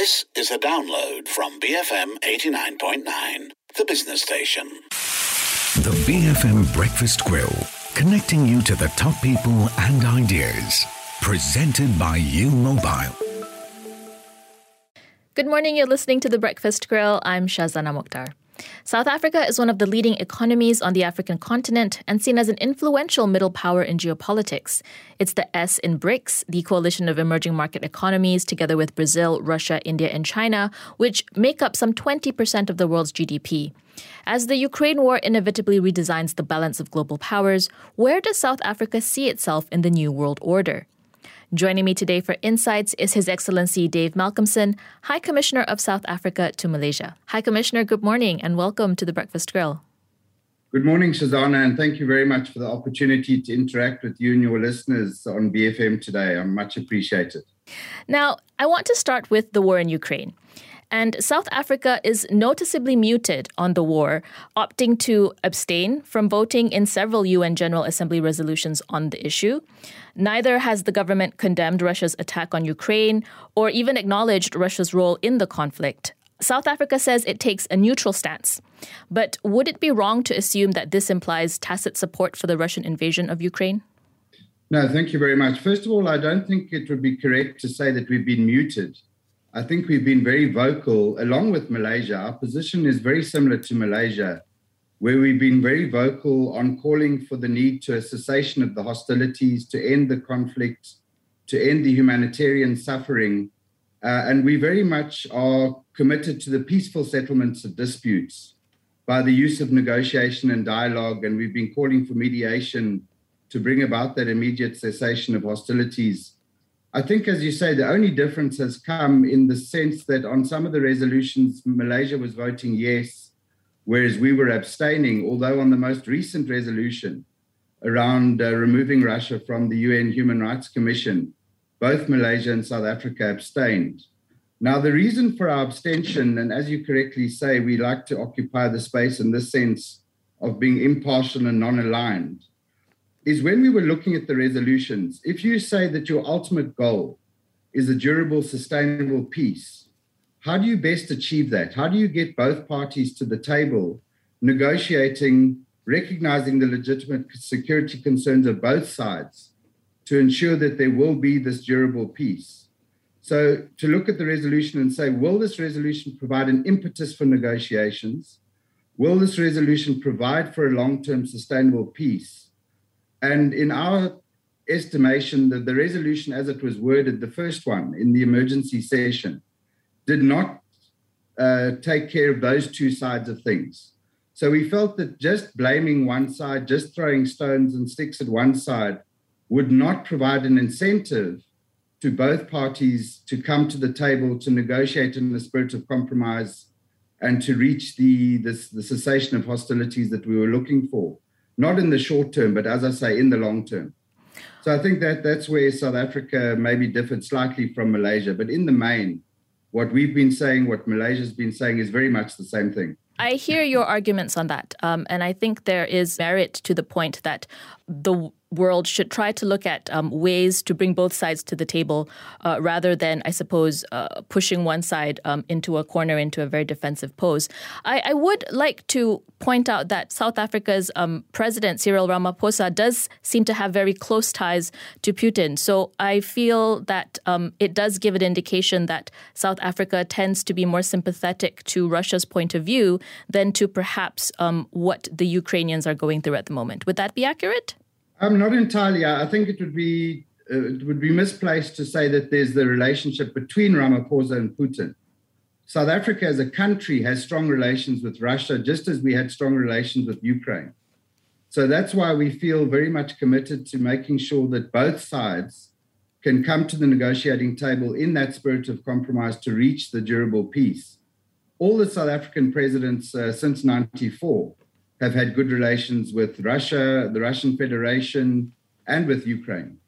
This is a download from BFM 89.9, the business station. The BFM Breakfast Grill, connecting you to the top people and ideas. Presented by U Mobile. Good morning, you're listening to The Breakfast Grill. I'm Shazana Mokhtar. South Africa is one of the leading economies on the African continent and seen as an influential middle power in geopolitics. It's the S in BRICS, the coalition of emerging market economies, together with Brazil, Russia, India, and China, which make up some 20% of the world's GDP. As the Ukraine war inevitably redesigns the balance of global powers, where does South Africa see itself in the new world order? Joining me today for Insights is His Excellency Dave Malcolmson, High Commissioner of South Africa to Malaysia. High Commissioner, good morning and welcome to the Breakfast Grill. Good morning, Shazana, and thank you very much for the opportunity to interact with you and your listeners on BFM today. I'm much appreciated. Now, I want to start with the war in Ukraine. And South Africa is noticeably muted on the war, opting to abstain from voting in several UN General Assembly resolutions on the issue. Neither has the government condemned Russia's attack on Ukraine or even acknowledged Russia's role in the conflict. South Africa says it takes a neutral stance. But would it be wrong to assume that this implies tacit support for the Russian invasion of Ukraine? No, thank you very much. First of all, I don't think it would be correct to say that we've been muted. I think we've been very vocal, along with Malaysia. Our position is very similar to Malaysia, where we've been very vocal on calling for the need to a cessation of the hostilities, to end the conflict, to end the humanitarian suffering. And we very much are committed to the peaceful settlements of disputes by the use of negotiation and dialogue. And we've been calling for mediation to bring about that immediate cessation of hostilities. I think, as you say, the only difference has come in the sense that on some of the resolutions, Malaysia was voting yes, whereas we were abstaining, although on the most recent resolution around removing Russia from the UN Human Rights Commission, both Malaysia and South Africa abstained. Now, the reason for our abstention, and as you correctly say, we like to occupy the space in this sense of being impartial and non-aligned, is when we were looking at the resolutions, if you say that your ultimate goal is a durable, sustainable peace, how do you best achieve that? How do you get both parties to the table, negotiating, recognizing the legitimate security concerns of both sides to ensure that there will be this durable peace? So to look at the resolution and say, will this resolution provide an impetus for negotiations? Will this resolution provide for a long-term sustainable peace? And in our estimation, the resolution as it was worded, the first one in the emergency session, did not take care of those two sides of things. So we felt that just blaming one side, just throwing stones and sticks at one side would not provide an incentive to both parties to come to the table, to negotiate in the spirit of compromise and to reach the cessation of hostilities that we were looking for. Not in the short term, but as I say, in the long term. So I think that's where South Africa maybe differed slightly from Malaysia. But in the main, what we've been saying, what Malaysia's been saying is very much the same thing. I hear your arguments on that. And I think there is merit to the point that the world should try to look at ways to bring both sides to the table rather than, I suppose, pushing one side into a corner, into a very defensive pose. I would like to point out that South Africa's president, Cyril Ramaphosa, does seem to have very close ties to Putin. So I feel that it does give an indication that South Africa tends to be more sympathetic to Russia's point of view than to perhaps what the Ukrainians are going through at the moment. Would that be accurate? Not entirely. I think it would be misplaced to say that there's the relationship between Ramaphosa and Putin. South Africa as a country has strong relations with Russia, just as we had strong relations with Ukraine. So that's why we feel very much committed to making sure that both sides can come to the negotiating table in that spirit of compromise to reach the durable peace. All the South African presidents since 1994 have had good relations with Russia, the Russian Federation, and with Ukraine.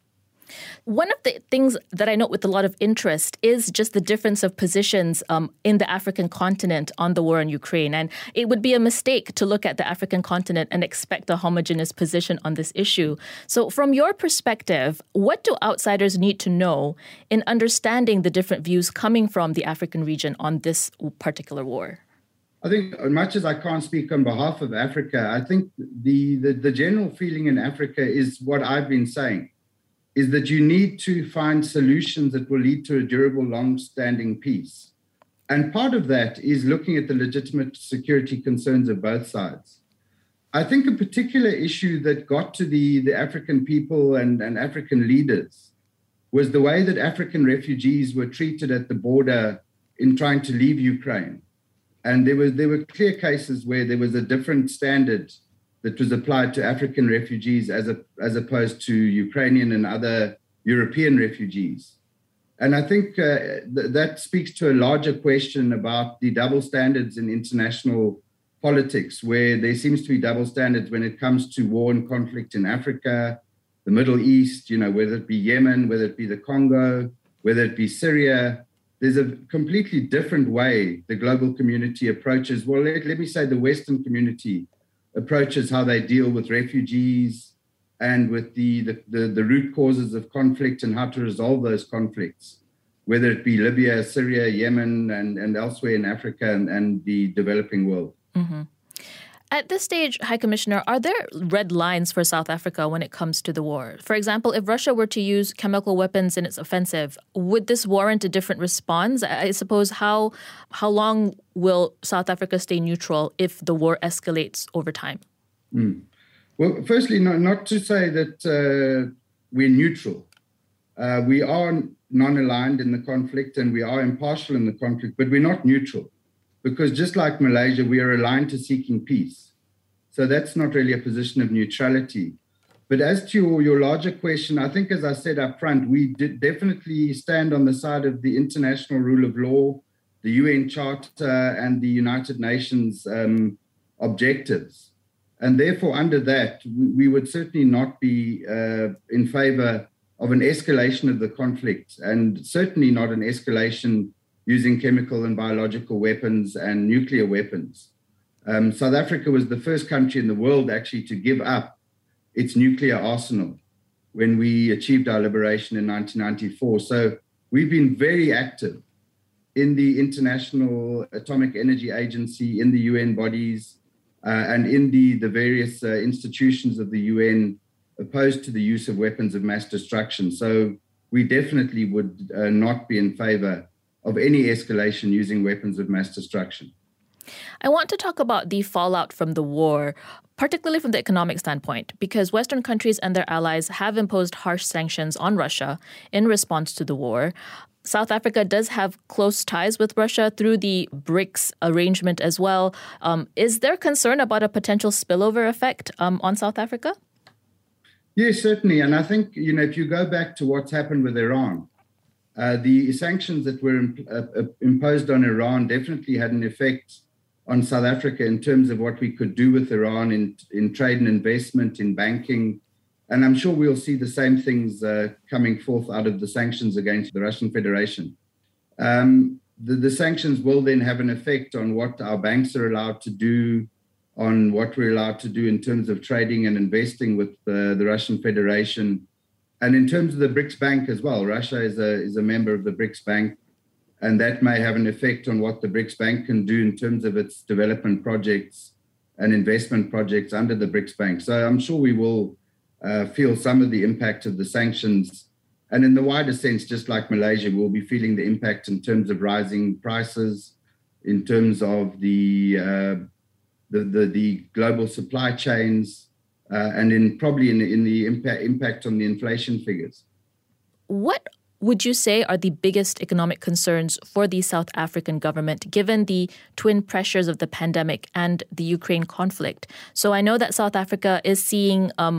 One of the things that I note with a lot of interest is just the difference of positions in the African continent on the war in Ukraine. And it would be a mistake to look at the African continent and expect a homogeneous position on this issue. So from your perspective, what do outsiders need to know in understanding the different views coming from the African region on this particular war? I think, as much as I can't speak on behalf of Africa, I think the general feeling in Africa is what I've been saying, is that you need to find solutions that will lead to a durable, long-standing peace. And part of that is looking at the legitimate security concerns of both sides. I think a particular issue that got to the African people and African leaders was the way that African refugees were treated at the border in trying to leave Ukraine. And there were clear cases where there was a different standard that was applied to African refugees as opposed to Ukrainian and other European refugees. And I think that speaks to a larger question about the double standards in international politics, where there seems to be double standards when it comes to war and conflict in Africa, the Middle East, whether it be Yemen, whether it be the Congo, whether it be Syria. There's a completely different way the global community approaches, well, let me say the Western community approaches how they deal with refugees and with the root causes of conflict and how to resolve those conflicts, whether it be Libya, Syria, Yemen, and elsewhere in Africa and the developing world. Mm-hmm. At this stage, High Commissioner, are there red lines for South Africa when it comes to the war? For example, if Russia were to use chemical weapons in its offensive, would this warrant a different response? I suppose how long will South Africa stay neutral if the war escalates over time? Well, firstly, not to say that we're neutral. We are non-aligned in the conflict and we are impartial in the conflict, but we're not neutral. Because just like Malaysia, we are aligned to seeking peace. So that's not really a position of neutrality. But as to your larger question, I think, as I said up front, we definitely stand on the side of the international rule of law, the UN Charter, and the United Nations objectives. And therefore, under that, we would certainly not be in favor of an escalation of the conflict, and certainly not an escalation using chemical and biological weapons and nuclear weapons. South Africa was the first country in the world actually to give up its nuclear arsenal when we achieved our liberation in 1994. So we've been very active in the International Atomic Energy Agency, in the UN bodies, and in the various institutions of the UN opposed to the use of weapons of mass destruction. So we definitely would not be in favor of any escalation using weapons of mass destruction. I want to talk about the fallout from the war, particularly from the economic standpoint, because Western countries and their allies have imposed harsh sanctions on Russia in response to the war. South Africa does have close ties with Russia through the BRICS arrangement as well. Is there concern about a potential spillover effect on South Africa? Yes, certainly. And I think, if you go back to what's happened with Iran, the sanctions that were imposed on Iran definitely had an effect on South Africa in terms of what we could do with Iran in trade and investment, in banking. And I'm sure we'll see the same things coming forth out of the sanctions against the Russian Federation. The sanctions will then have an effect on what our banks are allowed to do, on what we're allowed to do in terms of trading and investing with the Russian Federation. And in terms of the BRICS Bank as well, Russia is a member of the BRICS Bank, and that may have an effect on what the BRICS Bank can do in terms of its development projects and investment projects under the BRICS Bank. So I'm sure we will feel some of the impact of the sanctions. And in the wider sense, just like Malaysia, we'll be feeling the impact in terms of rising prices, in terms of the global supply chains, and probably in the impact on the inflation figures. What would you say are the biggest economic concerns for the South African government, given the twin pressures of the pandemic and the Ukraine conflict? So I know that South Africa is seeing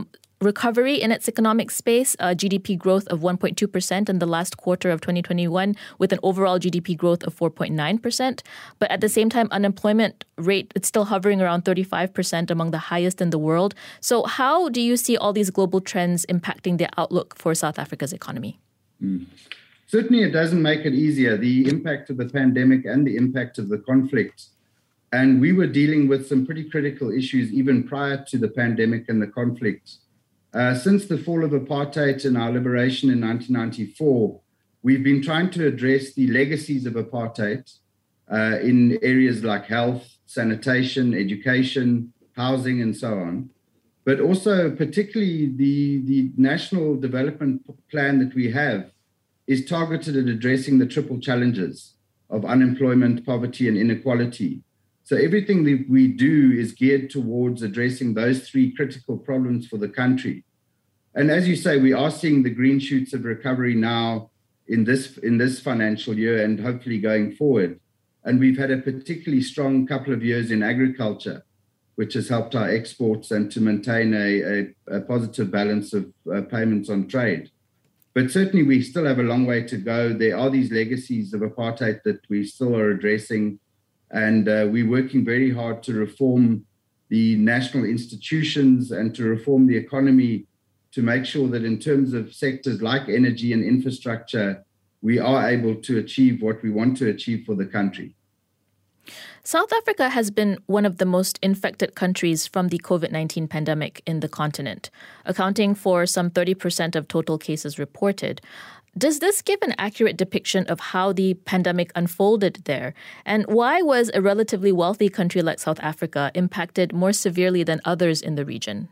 recovery in its economic space, GDP growth of 1.2% in the last quarter of 2021, with an overall GDP growth of 4.9%. But at the same time, unemployment rate, it's still hovering around 35%, among the highest in the world. So how do you see all these global trends impacting the outlook for South Africa's economy? Certainly, it doesn't make it easier, the impact of the pandemic and the impact of the conflict. And we were dealing with some pretty critical issues even prior to the pandemic and the conflict. Since the fall of apartheid and our liberation in 1994, we've been trying to address the legacies of apartheid in areas like health, sanitation, education, housing, and so on. But also, particularly, the national development plan that we have is targeted at addressing the triple challenges of unemployment, poverty, and inequality. So everything that we do is geared towards addressing those three critical problems for the country. And as you say, we are seeing the green shoots of recovery now in this financial year and hopefully going forward. And we've had a particularly strong couple of years in agriculture, which has helped our exports and to maintain a positive balance of payments on trade. But certainly we still have a long way to go. There are these legacies of apartheid that we still are addressing. And we're working very hard to reform the national institutions and to reform the economy to make sure that in terms of sectors like energy and infrastructure, we are able to achieve what we want to achieve for the country. South Africa has been one of the most infected countries from the COVID-19 pandemic in the continent, accounting for some 30% of total cases reported. Does this give an accurate depiction of how the pandemic unfolded there? And why was a relatively wealthy country like South Africa impacted more severely than others in the region?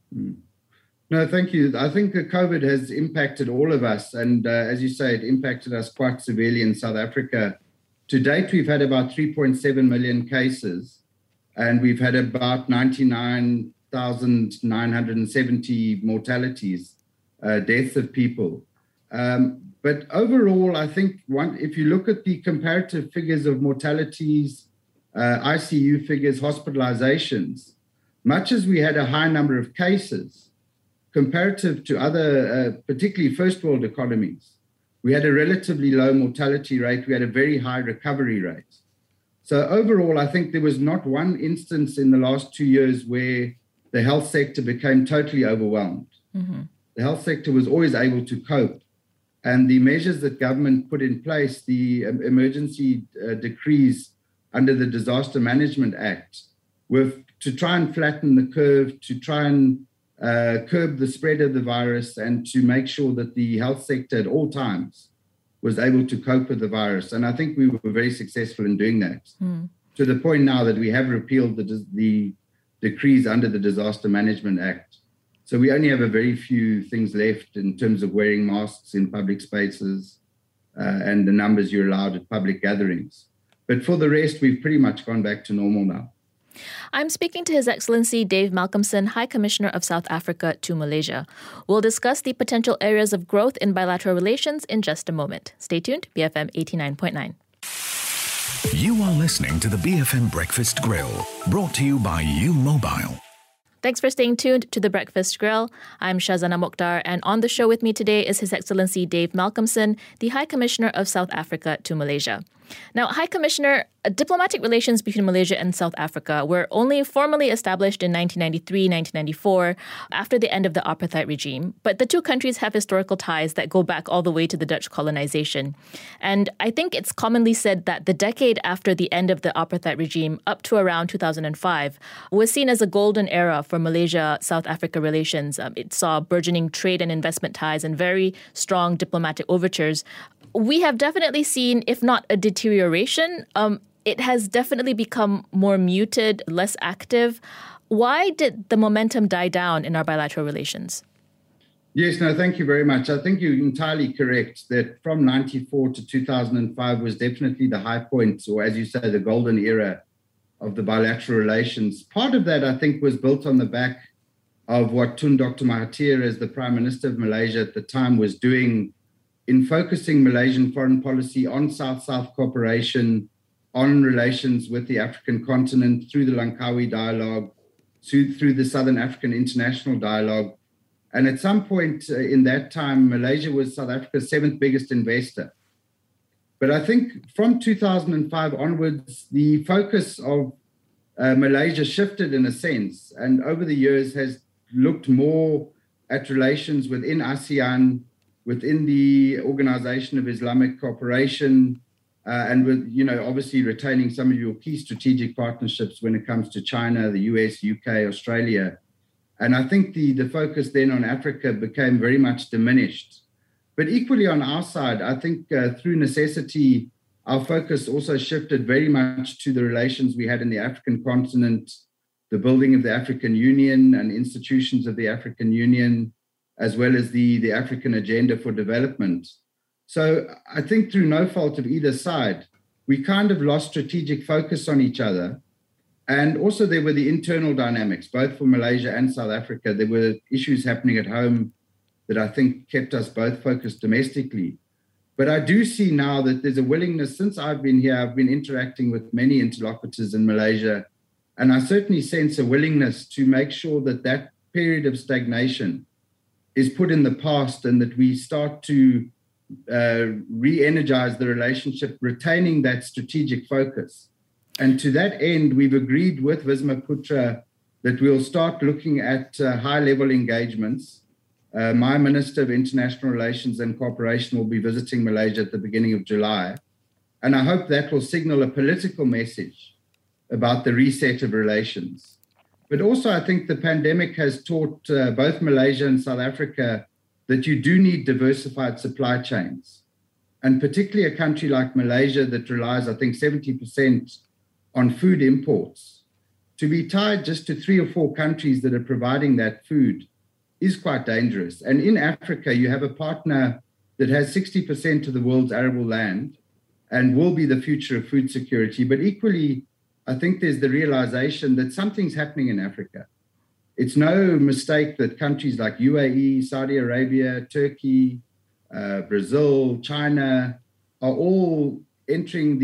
No, thank you. I think COVID has impacted all of us. And as you say, it impacted us quite severely in South Africa. To date, we've had about 3.7 million cases, and we've had about 99,970 mortalities, deaths of people. But overall, I think if you look at the comparative figures of mortalities, ICU figures, hospitalizations, much as we had a high number of cases, comparative to other, particularly first world economies, we had a relatively low mortality rate. We had a very high recovery rate. So overall, I think there was not one instance in the last 2 years where the health sector became totally overwhelmed. Mm-hmm. The health sector was always able to cope. And the measures that government put in place, the emergency decrees under the Disaster Management Act, were to try and flatten the curve, to try and curb the spread of the virus, and to make sure that the health sector at all times was able to cope with the virus. And I think we were very successful in doing that, to the point now that we have repealed the decrees under the Disaster Management Act. So we only have a very few things left in terms of wearing masks in public spaces and the numbers you're allowed at public gatherings. But for the rest, we've pretty much gone back to normal now. I'm speaking to His Excellency Dave Malcolmson, High Commissioner of South Africa to Malaysia. We'll discuss the potential areas of growth in bilateral relations in just a moment. Stay tuned, BFM 89.9. You are listening to the BFM Breakfast Grill, brought to you by U Mobile. Thanks for staying tuned to The Breakfast Grill. I'm Shazana Mokhtar, and on the show with me today is His Excellency Dave Malcolmson, the High Commissioner of South Africa to Malaysia. Now, High Commissioner, diplomatic relations between Malaysia and South Africa were only formally established in 1993, 1994, after the end of the apartheid regime. But the two countries have historical ties that go back all the way to the Dutch colonization. And I think it's commonly said that the decade after the end of the apartheid regime, up to around 2005, was seen as a golden era for Malaysia-South Africa relations. It saw burgeoning trade and investment ties and very strong diplomatic overtures. We have definitely seen, if not a deterioration, it has definitely become more muted, less active. Why did the momentum die down in our bilateral relations? Yes, no, thank you very much. I think you're entirely correct that from 94 to 2005 was definitely the high point, or as you say, the golden era of the bilateral relations. Part of that, I think, was built on the back of what Tun Dr. Mahathir, as the Prime Minister of Malaysia at the time, was doing in focusing Malaysian foreign policy on South-South cooperation, on relations with the African continent through the Langkawi Dialogue, through the Southern African International Dialogue, And at some point in that time, Malaysia was South Africa's 7th biggest investor. But I think from 2005 onwards, the focus of Malaysia shifted in a sense, and over the years has looked more at relations within ASEAN, within the Organization of Islamic Cooperation, and with, obviously retaining some of your key strategic partnerships when it comes to China, the US, UK, Australia. And I think the focus then on Africa became very much diminished. But equally on our side, I think through necessity, our focus also shifted very much to the relations we had in the African continent, the building of the African Union and institutions of the African Union, as well as the African Agenda for Development. So I think through no fault of either side, we kind of lost strategic focus on each other. And also there were the internal dynamics, both for Malaysia and South Africa. There were issues happening at home that I think kept us both focused domestically. But I do see now that there's a willingness, since I've been here, I've been interacting with many interlocutors in Malaysia, and I certainly sense a willingness to make sure that that period of stagnation is put in the past and that we start to re-energize the relationship, retaining that strategic focus. And to that end, we've agreed with Wisma Putra that we'll start looking at high-level engagements. My Minister of International Relations and Cooperation will be visiting Malaysia at the beginning of July. And I hope that will signal a political message about the reset of relations. But also, I think the pandemic has taught both Malaysia and South Africa that you do need diversified supply chains. And particularly a country like Malaysia that relies, I think, 70% on food imports. To be tied just to 3 or 4 countries that are providing that food is quite dangerous. And in Africa, you have a partner that has 60% of the world's arable land and will be the future of food security. But equally, I think there's the realization that something's happening in Africa. It's no mistake that countries like UAE, Saudi Arabia, Turkey, Brazil, China are all entering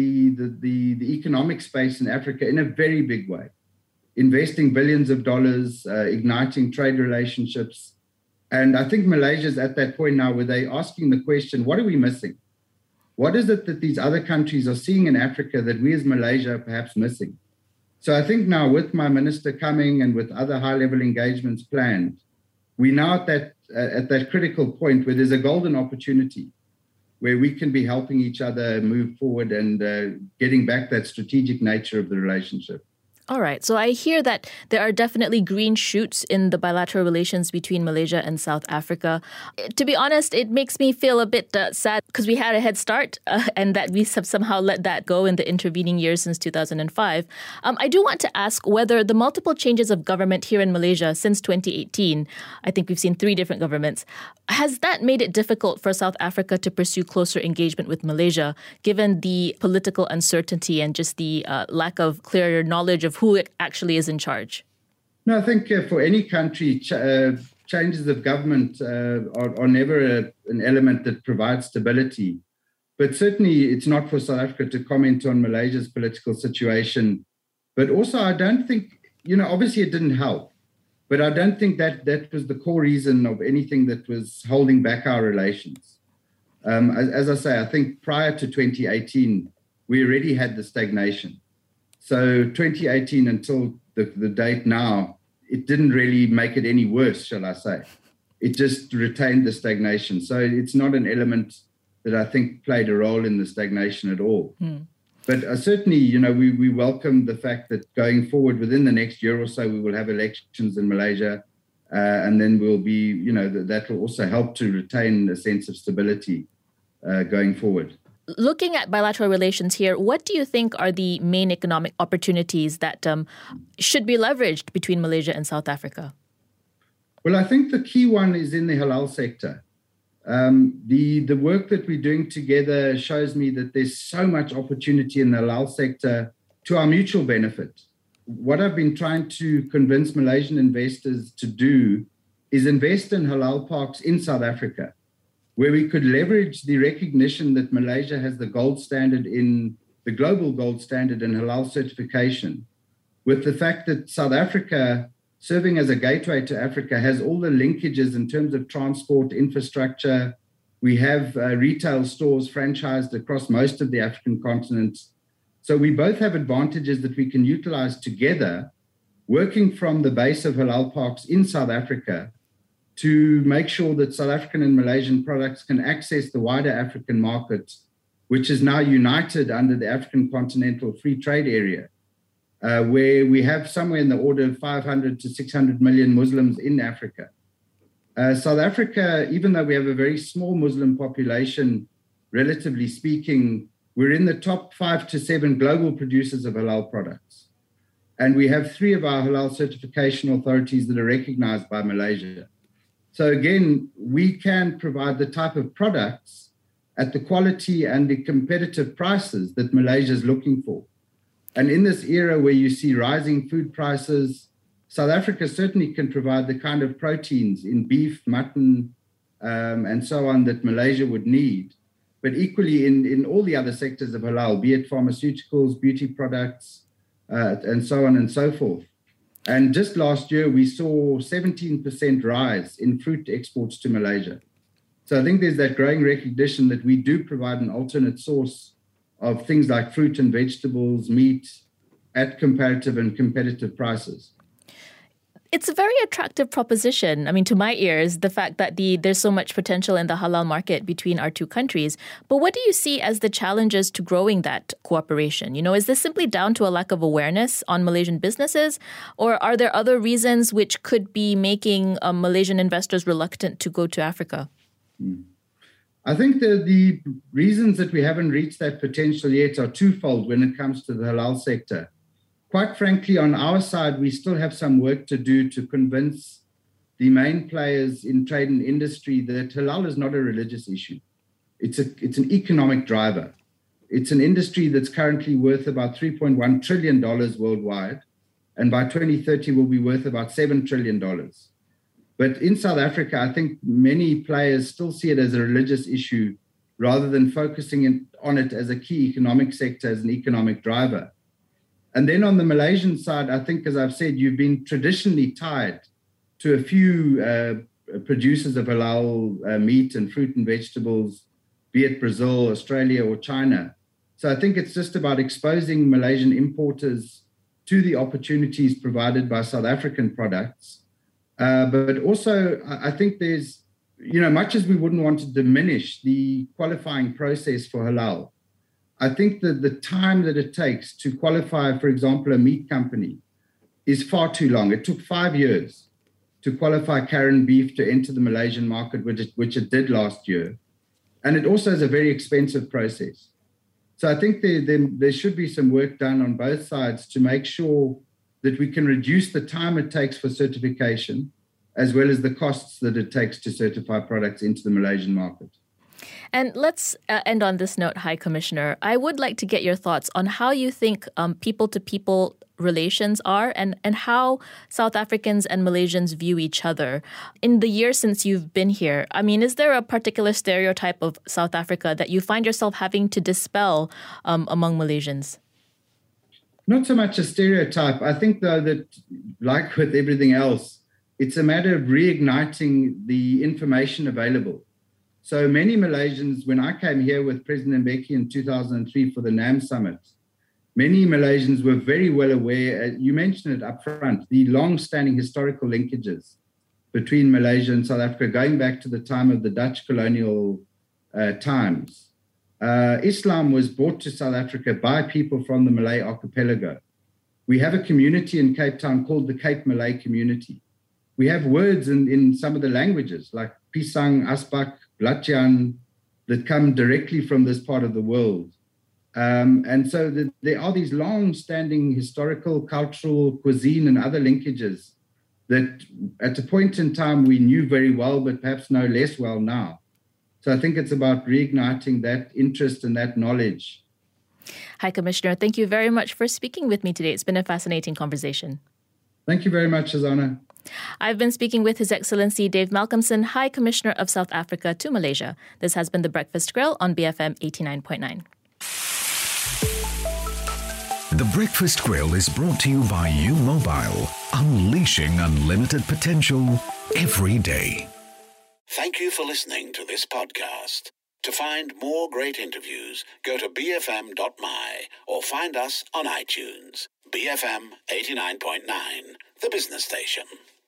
the economic space in Africa in a very big way, investing billions of dollars, igniting trade relationships. And I think Malaysia's at that point now where they're asking the question, what are we missing? What is it that these other countries are seeing in Africa that we as Malaysia are perhaps missing? So I think now with my minister coming and with other high-level engagements planned, we're now at that critical point where there's a golden opportunity where we can be helping each other move forward and getting back that strategic nature of the relationship. All right. So I hear that there are definitely green shoots in the bilateral relations between Malaysia and South Africa. To be honest, it makes me feel a bit sad because we had a head start and that we have somehow let that go in the intervening years since 2005. I do want to ask whether the multiple changes of government here in Malaysia since 2018, I think we've seen 3 different governments, has that made it difficult for South Africa to pursue closer engagement with Malaysia, given the political uncertainty and just the lack of clear knowledge of who actually is in charge? No, I think for any country, changes of government are never an element that provides stability. But certainly it's not for South Africa to comment on Malaysia's political situation. But also I don't think, obviously it didn't help. But I don't think that was the core reason of anything that was holding back our relations. As I say, I think prior to 2018, we already had the stagnation. So 2018 until the date now, it didn't really make it any worse, shall I say. It just retained the stagnation. So it's not an element that I think played a role in the stagnation at all. But certainly, we welcome the fact that going forward within the next year or so, we will have elections in Malaysia. And then we'll be, that will also help to retain a sense of stability going forward. Looking at bilateral relations here, what do you think are the main economic opportunities that should be leveraged between Malaysia and South Africa? Well, I think the key one is in the halal sector. The work that we're doing together shows me that there's so much opportunity in the halal sector to our mutual benefit. What I've been trying to convince Malaysian investors to do is invest in halal parks in South Africa, where we could leverage the recognition that Malaysia has the global gold standard in halal certification, with the fact that South Africa serving as a gateway to Africa, has all the linkages in terms of transport, infrastructure. We have retail stores franchised across most of the African continent. So we both have advantages that we can utilize together, working from the base of halal parks in South Africa to make sure that South African and Malaysian products can access the wider African market, which is now united under the African Continental Free Trade Area, where we have somewhere in the order of 500 to 600 million Muslims in Africa. South Africa, even though we have a very small Muslim population, relatively speaking, we're in the top 5 to 7 global producers of halal products. And we have 3 of our halal certification authorities that are recognized by Malaysia. So again, we can provide the type of products at the quality and the competitive prices that Malaysia is looking for. And in this era where you see rising food prices, South Africa certainly can provide the kind of proteins in beef, mutton, and so on that Malaysia would need. But equally in all the other sectors of halal, be it pharmaceuticals, beauty products, and so on and so forth. And just last year, we saw 17% rise in fruit exports to Malaysia. So I think there's that growing recognition that we do provide an alternate source of things like fruit and vegetables, meat, at comparative and competitive prices. It's a very attractive proposition. I mean, to my ears, the fact that there's so much potential in the halal market between our two countries. But what do you see as the challenges to growing that cooperation? You know, is this simply down to a lack of awareness on Malaysian businesses? Or are there other reasons which could be making Malaysian investors reluctant to go to Africa? I think the reasons that we haven't reached that potential yet are twofold when it comes to the halal sector. Quite frankly, on our side, we still have some work to do to convince the main players in trade and industry that halal is not a religious issue. It's an economic driver. It's an industry that's currently worth about $3.1 trillion worldwide, and by 2030 will be worth about $7 trillion. But in South Africa, I think many players still see it as a religious issue rather than focusing on it as a key economic sector, as an economic driver. And then on the Malaysian side, I think, as I've said, you've been traditionally tied to a few producers of halal meat and fruit and vegetables, be it Brazil, Australia, or China. So I think it's just about exposing Malaysian importers to the opportunities provided by South African products. But also, I think there's, much as we wouldn't want to diminish the qualifying process for halal, I think that the time that it takes to qualify, for example, a meat company is far too long. It took 5 years to qualify Karen beef to enter the Malaysian market, which it did last year. And it also is a very expensive process. So I think there should be some work done on both sides to make sure that we can reduce the time it takes for certification, as well as the costs that it takes to certify products into the Malaysian market. And let's end on this note, High Commissioner. I would like to get your thoughts on how you think people-to-people relations are and how South Africans and Malaysians view each other. In the year since you've been here, I mean, is there a particular stereotype of South Africa that you find yourself having to dispel among Malaysians? Not so much a stereotype. I think, though, that like with everything else, it's a matter of reigniting the information available. So many Malaysians, when I came here with President Mbeki in 2003 for the NAM Summit, many Malaysians were very well aware, you mentioned it up front, the long-standing historical linkages between Malaysia and South Africa, going back to the time of the Dutch colonial times. Islam was brought to South Africa by people from the Malay archipelago. We have a community in Cape Town called the Cape Malay community. We have words in some of the languages like Pisang, Aspak, Blatjan, that come directly from this part of the world. And so there are these long-standing historical, cultural, cuisine and other linkages that at a point in time we knew very well, but perhaps know less well now. So I think it's about reigniting that interest and that knowledge. High Commissioner, thank you very much for speaking with me today. It's been a fascinating conversation. Thank you very much, Shazana. I've been speaking with His Excellency Dave Malcolmson, High Commissioner of South Africa to Malaysia. This has been The Breakfast Grill on BFM 89.9. The Breakfast Grill is brought to you by U-Mobile, unleashing unlimited potential every day. Thank you for listening to this podcast. To find more great interviews, go to bfm.my or find us on iTunes. BFM 89.9, the business station.